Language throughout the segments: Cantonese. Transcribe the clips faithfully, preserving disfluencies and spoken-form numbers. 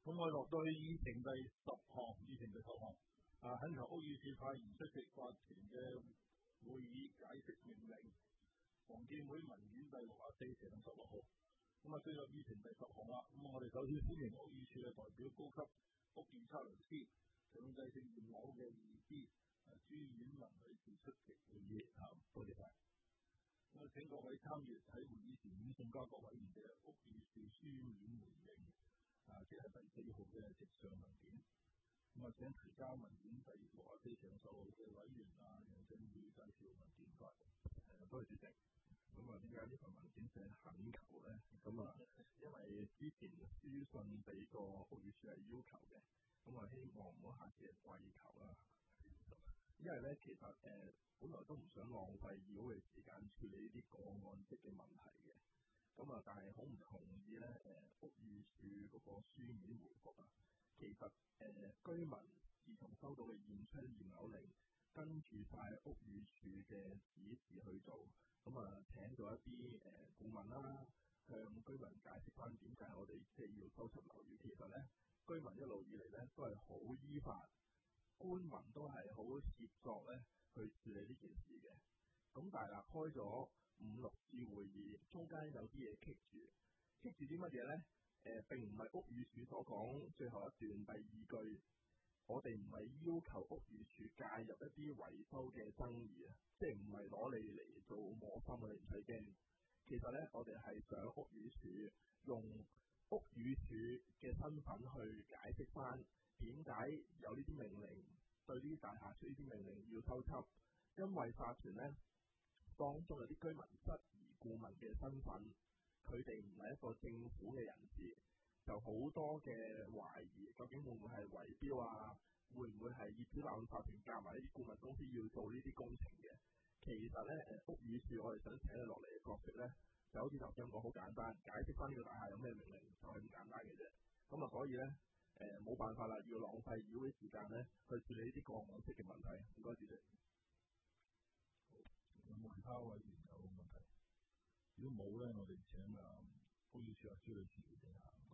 咁我落到去議程第十項，議程第十項啊，懇求屋宇署派員出席法團嘅會議解釋命令。房建會文件第六十四條十六號。咁啊，進入議程第十項啦。咁我哋首先歡迎屋宇署嘅代表高級屋宇測量師、強制性驗樓嘅二 B 朱婉文女士出席會議。啊，多謝晒。咁啊，請各位參與喺會議前面送交各位員嘅屋宇署書面回應。啊，即係第四號嘅直上文件。咁啊，請提交文件第六十四條十號嘅委員啊，楊振宇介紹文件法。誒，多謝主席。咁啊，點解呢份文件寫懇求咧？咁啊，因為之前書信俾個屋宇署係要求嘅，咁啊，希望唔好下次係跪求啦。因為咧，其實誒、呃，本來都唔想浪費議會嘅時間處理呢啲個案式嘅問題嘅。咁啊，但係好唔同意咧，誒、呃，屋宇署嗰個書面回覆啊，其實誒、呃，居民自從收到嘅驗窗驗樓令，跟住晒屋宇署嘅指示去做，咁啊，請咗一啲誒顧問啦，向居民解釋翻點解我哋即係要修葺樓宇。其實咧，居民一路以嚟咧都係好依法，官民都係好協作咧去處理呢件事嘅。咁但係啦，開咗五六次會議，中間有啲嘢棘住，棘住啲乜嘢咧？誒、呃，並唔係屋宇署所講最後一段第二句，我哋唔係要求屋宇署介入一啲維修嘅爭議啊，即係唔係攞你嚟做磨心啊，你唔使驚。其實咧，我哋係想屋宇署用屋宇署嘅身份去解釋翻點解有呢啲命令，對呢啲大廈出呢啲命令要修葺，因為法團咧當中有啲居民質疑顧問嘅身份，佢哋唔係一個政府嘅人士，就好多嘅懷疑，究竟會唔會係圍標啊？會唔會係業主立案法團夾埋呢啲顧問公司要做呢啲工程嘅？其實咧，誒屋宇署我哋想請你落嚟嘅角色咧，就好似頭先講好簡單，解釋翻呢個大廈有咩命令，就係咁簡單嘅啫。咁啊，所以咧，誒、呃、冇辦法啦，要浪費議會時間咧去處理呢啲個案式嘅問題。唔該，主席。好，有冇其他委員有問題？如果冇咧，我哋請啊屋宇署阿朱女士回應下。唔該。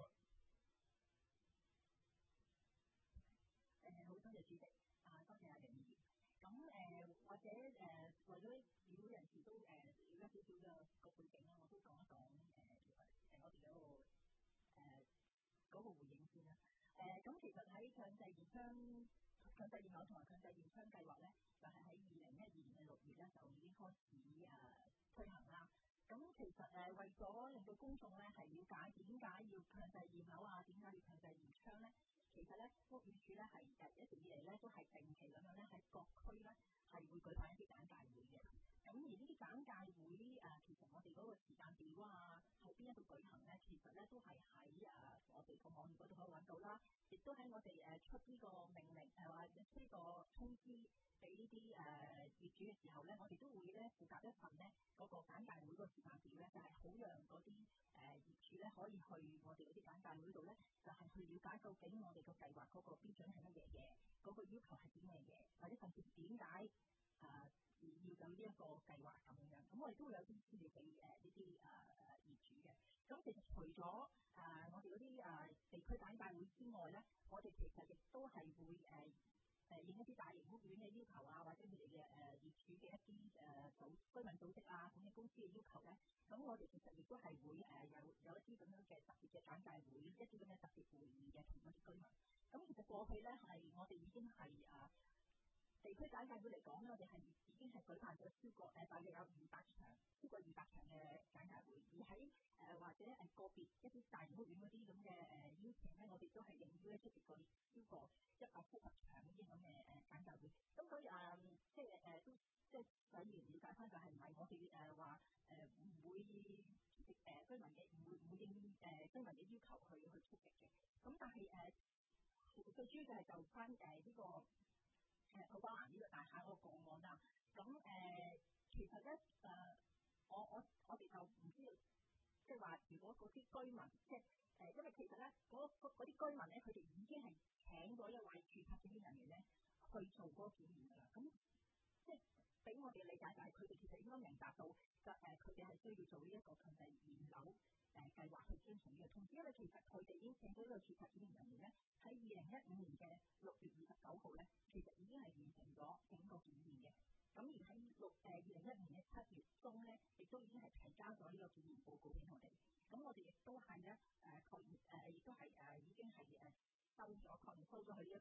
誒，好多謝主席，啊多謝阿楊議員。咁誒、呃、或者誒、呃、為咗議會人士都誒了解少少嘅個背景啦，我都講一講誒誒我哋嗰、那個誒嗰、呃那個回應先啦。誒、呃、咁其實喺強制驗窗、強制驗樓同埋強制驗窗計劃咧，就係喺二零一二年嘅六月咧就已經開始誒、呃、推行啦。咁其實誒、呃、為咗令到公眾咧係了解點解要強制驗樓啊，點解要強制驗窗咧？其實咧，屋宇署咧係誒一直以嚟咧都係定期咁樣咧喺各區咧係會舉辦一啲簡介會嘅。咁而呢啲簡介會誒、呃，其實我哋嗰個時間表啊，喺邊一度舉行咧，其實咧都係喺誒我哋個網頁嗰度可以揾到啦。亦都喺我哋誒出呢個命令誒或者出呢個通知俾呢啲誒業主嘅時候咧，我哋都會咧附夾一份咧嗰、那個簡介會個時間表咧，就係、是、好讓嗰啲誒業主咧可以去我哋嗰啲簡介會度咧，就係、是、去了解究竟我哋個計劃嗰個標準係乜嘢嘅，嗰、那個要求係點嘅嘢，或者甚至點解誒要有呢一個計劃咁樣。咁我哋都會有啲資料俾誒呢啲誒業主嘅。咁其實除咗誒、呃、我哋嗰啲誒地區簡介會之外咧，我哋其實亦都係會誒。呃誒應一啲大型屋苑嘅要求啊，或者佢哋嘅誒業主嘅一啲誒組居民組織啊，管理公司嘅要求咧，咁我哋其實亦都係會誒有有一啲咁樣嘅特別嘅簡介會，一啲咁嘅特別會議嘅同嗰啲居民。咁其實過去咧係我哋已經係誒。啊地區簡介會嚟講咧，我哋係已經係舉辦咗超過誒大約有二百場，超過二百場嘅簡介會。而喺誒、呃、或者誒個別一啲大型屋苑嗰啲咁嘅誒邀請咧，我哋都係應邀咧出席過超過一百七十場呢啲咁嘅誒簡介會。咁所以誒、呃、即係誒、呃、都即係想要了解翻，就係唔係我哋誒話誒唔會出席誒居民嘅，唔會唔會應誒居民嘅要求去去出席嘅。咁但係誒最主要就係就翻誒呢個。誒土瓜灣呢個大廈嗰個個案啦，咁誒、呃、其實咧誒、呃、我我我哋就唔知道，即係話如果嗰啲居民即係誒，因為其實咧嗰嗰啲居民咧，佢哋已經係請咗一位註冊檢驗人員咧去做嗰個檢驗㗎啦。咁即係俾我哋理解就係佢哋其實應該明白到，就誒佢哋係需要做呢一個強制驗樓誒計劃去遵從呢個通知，因為其實佢哋已經請咗呢個註冊檢驗人員咧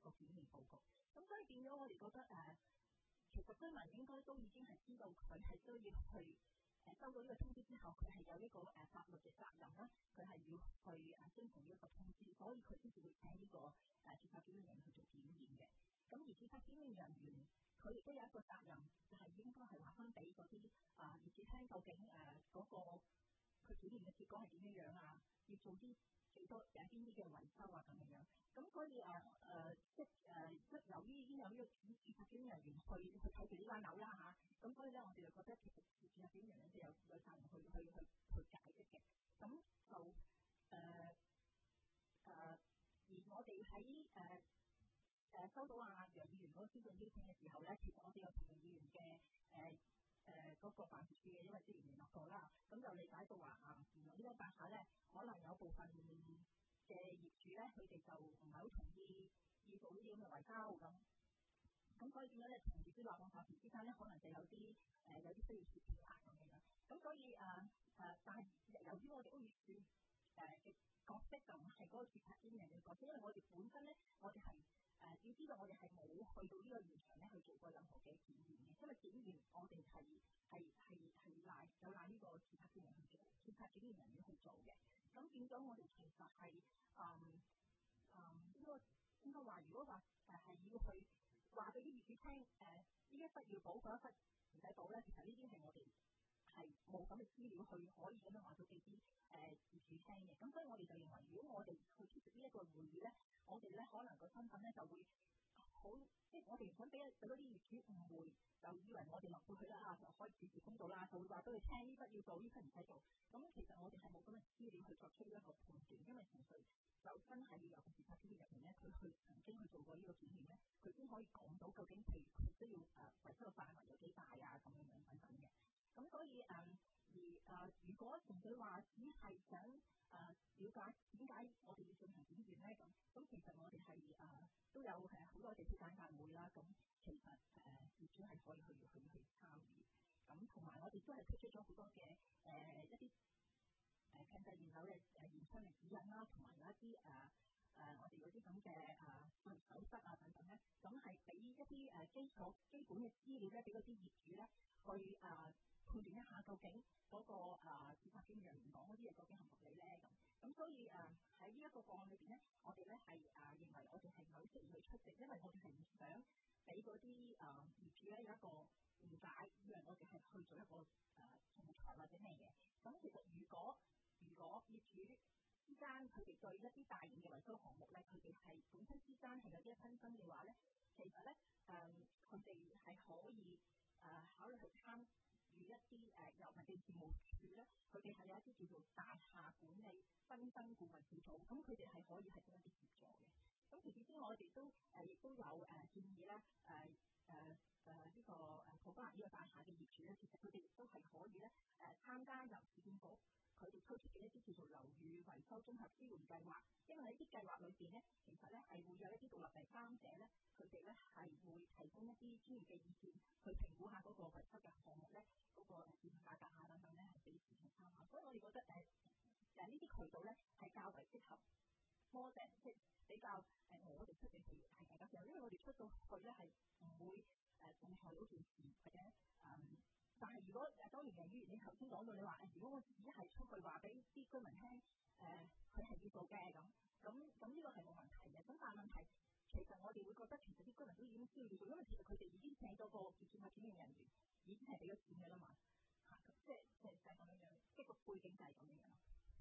個檢驗報告。咁所以變咗我哋覺得誒、呃，其實居民應該都已經係知道佢係需要去誒、呃、收到呢個通知之後，佢係有呢個誒、呃、法律嘅責任啦，佢係要去誒遵從呢一個通知，所以佢先至會請呢、這個誒註冊檢驗人員去做檢驗嘅。咁而註冊檢驗人員佢亦都有一個責任，就係、是、應該係話翻俾嗰啲啊業主聽究竟誒嗰、呃那個佢檢驗嘅結果係點樣樣啊，要做啲幾多有邊啲嘅維修啊咁樣樣。咁所以誒誒即誒即由於已經有呢個註冊檢驗人員去去睇住呢間樓啦嚇，咁所以咧我哋就覺得其實註冊檢驗人員就有有責任去去去去解釋嘅。咁就誒誒、呃呃、而我哋喺誒誒收到阿楊議員嗰個書信邀請嘅時候咧，其實我哋有同楊議員嘅誒誒嗰個辦事處嘅，因為之前聯絡過啦，咁就理解到話啊，原來呢間大廈咧可能有部分嘅業主咧，佢哋就唔係好同意要做呢啲咁嘅維修咁，咁所以點樣咧，同業主立案法團之間咧，可能就有啲誒、呃、有啲需要協調下咁樣樣。咁所以誒誒、呃，但係由於我哋屋宇署誒嘅角色就唔係嗰個註冊檢驗人員嘅角色，因為我哋本身咧，我哋係誒要知道我哋係冇去到呢個現場咧去做過任何嘅檢驗嘅，因為檢驗我哋係係係係賴有賴呢個註冊檢驗人員去做，註冊檢驗人員去做嘅。咁變咗我哋其實係誒誒呢個應該話，如果話誒係要去話俾啲業主聽誒呢一忽要補，嗰一忽唔使補咧，其實呢啲係我哋係冇咁嘅資料去可以咁樣話到俾啲誒業主聽嘅。咁所以我哋就認為，如果我哋去出席呢一個會議咧，我哋咧可能個身份咧就會好，即係我哋唔想俾俾嗰啲業主誤會，就以為我哋落到去啦，就可以主持公道啦，就會話俾佢聽呢筆要做，呢筆唔使做。咁其實我哋係冇咁嘅資料去作出呢一個判斷，因為純粹就真係要有個註冊檢驗人員咧，佢去曾經去做過呢個檢驗咧，佢先可以講到究竟譬如佢需要誒維修嘅範圍有幾大啊，咁樣樣等等嘅。咁所以誒、呃、而誒、呃，如果純粹話只係想誒了解點解我哋要進行檢驗咧，咁咁其實我哋係誒都有誒好多地區簡介會啦，咁其實誒業主係可以去去去參與，咁同埋我哋都係推出咗好多嘅誒、呃、一啲誒強制驗樓嘅誒驗窗嘅指引啦，同埋有一啲誒誒我哋嗰啲咁嘅誒法律守則啊等等咧，咁係俾一啲誒基礎基本嘅資料咧，俾嗰啲業主咧去誒。呃判斷一下究竟嗰、那個誒註冊檢驗人員講嗰啲嘢究竟合唔合理咧咁，咁所以誒喺呢一個個案裏邊咧，我哋咧係誒認為我哋係唔係好適宜去出席，因為我哋係唔想俾嗰啲誒業主咧有一個誤解，以為我哋係去做一個誒仲裁或者咩嘅。咁其實如果如果業主之間佢哋對一啲大型嘅維修項目咧，佢哋係本身之間係有啲紛爭嘅話咧，其實咧誒佢哋係可以誒、呃、考慮去參與一啲誒、呃、由民政事務處咧，佢哋係有一啲叫做大廈管理紛爭顧問小組，咁佢哋係可以係做一啲協助嘅。咁其次之外，我哋都誒亦、呃、都有誒、呃、建議咧，誒誒誒呢個誒土瓜灣呢個大廈嘅業主咧，其實佢哋亦都係可以咧誒、呃、參加由市建局佢哋推出嘅一啲叫做樓宇維修綜合支援計劃，因為喺啲計劃裏邊咧，其實咧係會有一啲獨立第三者咧，佢哋咧係會提供一啲專業嘅意見，去評估下嗰個維修嘅項目咧，嗰、那個市場價格啊等等咧，係俾市場參考。所以我哋覺得誒誒呢啲渠道咧係較為適合多謝，即係比較誒、呃、我哋出嚟去係大家嘅，因為我哋出到去咧係唔會誒仲裁到件事或者誒。嗯但係如果誒當然由於你頭先講到你話誒，如果我只係出去話俾啲居民聽誒，佢、呃、係要做嘅咁，咁咁呢個係冇問題嘅。咁但係問題其實我哋會覺得其實啲居民都已經需要做，因為其實佢哋已經請咗個註冊檢驗人員，已經係俾咗錢嘅啦嘛嚇，即係即係就係咁樣樣，即係個背景就係咁樣樣咯。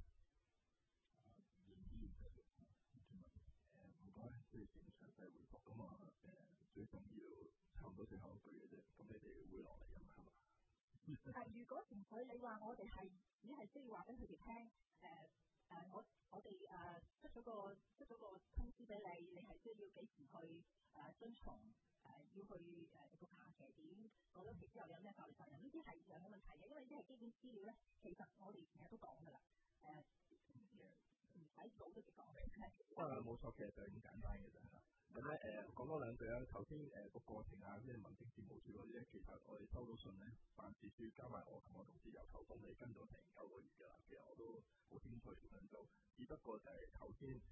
誒唔該，即係請詳細回覆咁啊誒，最重要差唔多最後一句嘅啫，咁你哋會落嚟㗎嘛係嘛？ 誒，如果純粹你話我哋係只係需要話俾佢哋聽，誒、呃、誒，我我哋誒、呃、出咗個出咗個通知俾你，你係需要幾時去誒、呃、遵從誒、呃、要去誒個限期點，過咗期之後有咩法律責任？呢啲係有冇問題嘅？因為呢啲係基本資料咧，其實我哋成日都講㗎啦，誒唔使早都識講嘅。 啊冇錯，其實就係咁簡單嘅啫嚇。咁咧誒講多兩句啦，頭先誒個過程啊，即係民政事務處嗰啲咧，其實我哋收到信咧，辦事處加埋我同我同事由頭到尾跟咗成九個月㗎啦。其實我都好清楚點樣做，只不過就係頭先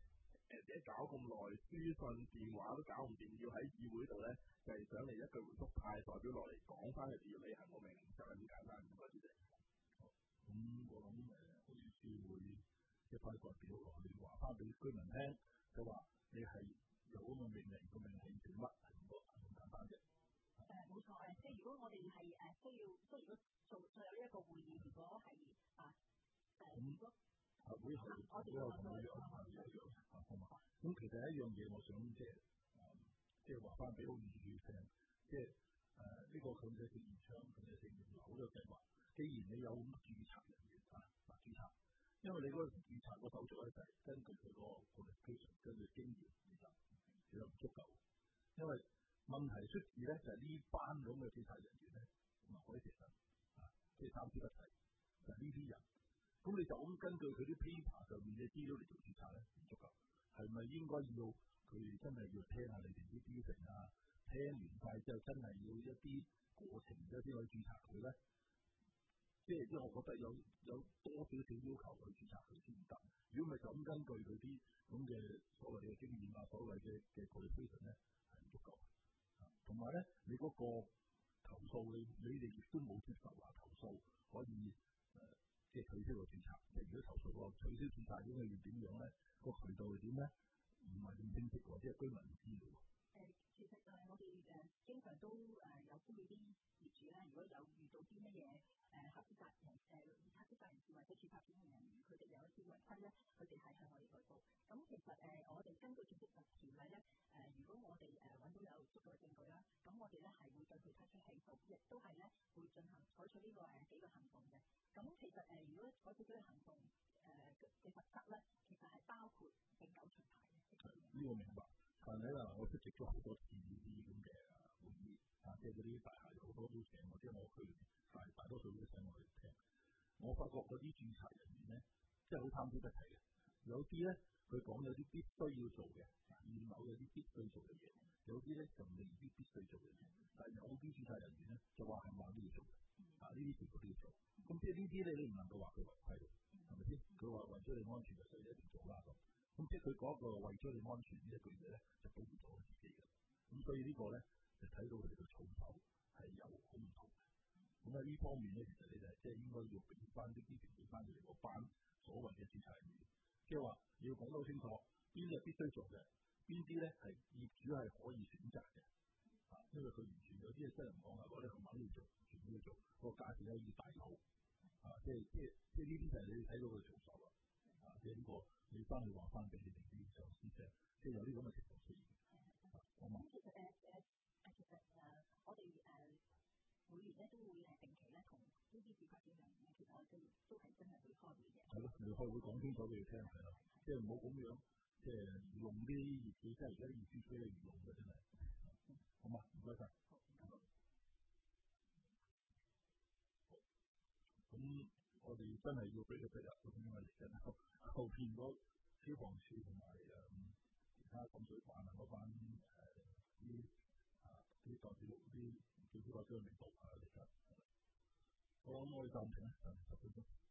誒自己搞咁耐，書信電話都搞唔掂，要喺議會度咧就係、是、上嚟一句回覆派代表落嚟講翻佢哋要履行個命令，就係咁簡單。唔該主席。 咁我諗誒，好似書會一派代表落去話翻俾居民聽，就話你係有咁嘅命令，個命令做乜係咁咁簡單嘅。 誒冇錯誒，即係如果我哋係誒需要，即係如果做再有呢一個會議，如果係啊誒，如果啊會後會後同佢約啊約約啊好嘛。咁其實一樣嘢，我想即係誒，即係話翻俾屋宇署聽，即係誒呢個強制性延長強制性驗樓嘅計劃。既然你有咁註冊人員啊，嗱註冊，因為你嗰個註冊個手續咧就係根據佢個 qualification，根據經驗其實其實唔足夠，因為問題出自咧就係呢班咁嘅註冊人員咧，唔係其實啊，即係三資不齊，就係呢啲人，咁你就咁根據佢啲 paper 上面嘅資料嚟做註冊咧唔足夠，係咪應該要佢哋真係要聽下你哋啲標準啊？聽完晒之後真係要一啲過程之後先可以註冊佢咧？即係，因為我覺得有有多少少要求去註冊佢先得。如果唔係就咁根據佢啲咁嘅所謂嘅經驗啊，所謂嘅嘅 qualification 咧係唔足夠。同埋咧，你嗰個投訴你你哋亦都冇接受話投訴可以誒、呃，即係取消個註冊。即係如果投訴個取消註冊應該要點樣咧？個渠道係點咧？唔係咁清晰喎，即係居民唔知嘅喎。 誒，其實誒，我哋誒經常都誒有呼籲啲業主咧，如果有遇到啲乜嘢誒合資格人誒合資格人士或者註冊專業人員，佢哋有一啲違規咧，佢哋係向我哋舉報。咁其實誒，我哋根據建築物條例咧，誒，如果我哋誒揾到有足夠嘅證據啦，咁我哋咧係會對佢提出起訴，亦都係咧會進行採取呢個誒幾個行動嘅。咁其實誒，如果採取呢個行動誒嘅罰則咧，其實係包括永久除牌嘅。 呢個明白。但係咧，我出席咗好多次呢啲咁嘅會議，啊，即係嗰啲大廈好多都請我，即係我去大大多數都請我去聽。我發覺嗰啲註冊人員咧，即係好貪小便宜嘅。有啲咧，佢講有啲必須要做嘅，驗樓有啲必須做嘅嘢；有啲咧就未必必須做嘅嘢。但係有啲註冊人員咧，就話係話都要做嘅。啊，呢啲全部都要做。咁即係呢啲咧，你唔能夠話佢違規嘅，係咪先？佢話為咗你安全就所以一定做啦咁。咁即係佢講一個為咗你安全呢一句嘢咧，就保護咗佢自己嘅。咁所以個呢個咧就睇到佢哋嘅操守係有好唔同嘅。咁喺呢方面咧，其實你哋即係應該要俾翻啲啲權俾翻佢哋嗰班所謂嘅註冊人員，即係話你要講得好清楚，邊啲係必須做嘅，邊啲咧係業主係可以選擇嘅。啊，因為佢完全有啲嘢真係唔講啊，嗰啲係肯定要做，全部要做，個價錢咧要大好。啊，即係即係即係呢啲就係你睇到佢操守啦。啊，即係呢個你翻去話翻俾你哋啲上司聽，即係有啲咁嘅情況出現。好嘛？ 其實誒誒誒，其實誒我哋誒每年咧都會誒定期咧同呢啲註冊專員咧，其實我哋都係真係會開會嘅。係咯， 你開會講清楚俾佢聽係啦，即係唔好咁樣，即係用啲業主，即係而家啲業主吹你唔用嘅真係。好嘛？唔該晒。咁我哋真係要俾佢哋入，咁因為嚟緊後後邊嗰消防處同埋誒其他滲水辦啊嗰班誒啲啊啲代表啲政府代表嘅領導啊嚟緊。好，咁我哋暫停啊，暫停十分鐘。